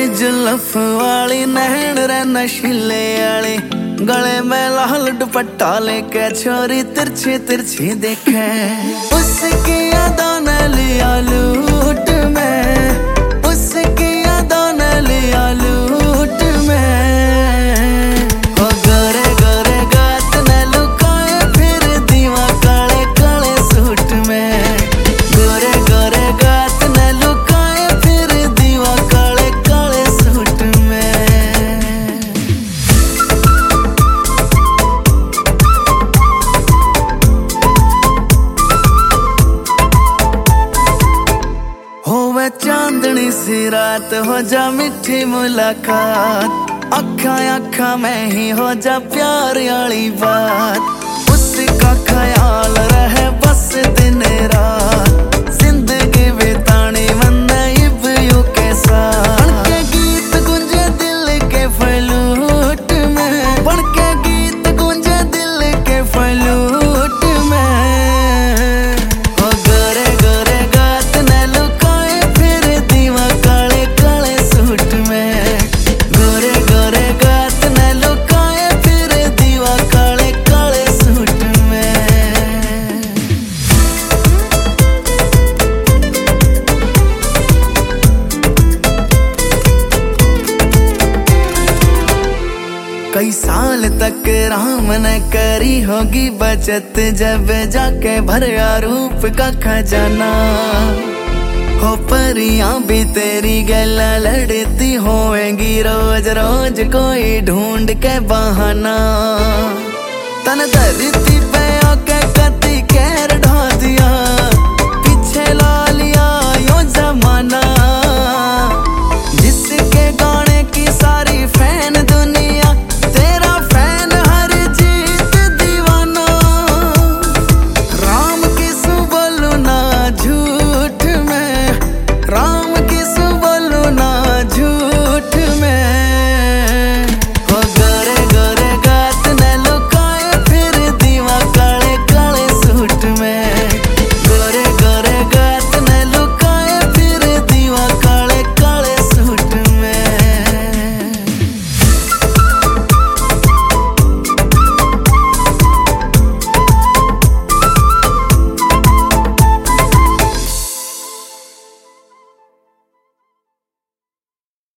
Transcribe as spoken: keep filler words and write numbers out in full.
जुल्फ वाली नैन रे नशीले वाली गले में लाल दुपट्टा लेके छोरी तिरछी तिरछी देखे उसकी यादों ने लिया लूट में उसकी यादों ने लिया लूट में ओ गोरे गोरे गात ने लुकाए फिर दीवा काले काले सूट में गोरे गोरे गात ने लुकाए फिर दीवा काले काले सूट में। होवे चांदनी सी रात हो जा मिठी मुलाकात अखा अखा में ही हो जा प्यार वाली बात उसका ख्याल रहे बस दिन रात जिंदगी बितानी मन इब यू के साथ बन के गीत गुंजे दिल के फलूट में बन के गीत गुंजे दिल के फलूट में ओ गोरे गोरे गात ने लुकाए फिर दीवा काले काले सूट में गोरे गोरे गात ने लुकाए फिर दीवा काले काले सूट में। कई साल तक राम ने करी होगी बचत जब जाके भरया रूप का खजाना हो परियां भी तेरी गला लड़ती होएंगी रोज रोज कोई ढूंढ के बहाना तन धरती पे आके कती कैर ढा दिया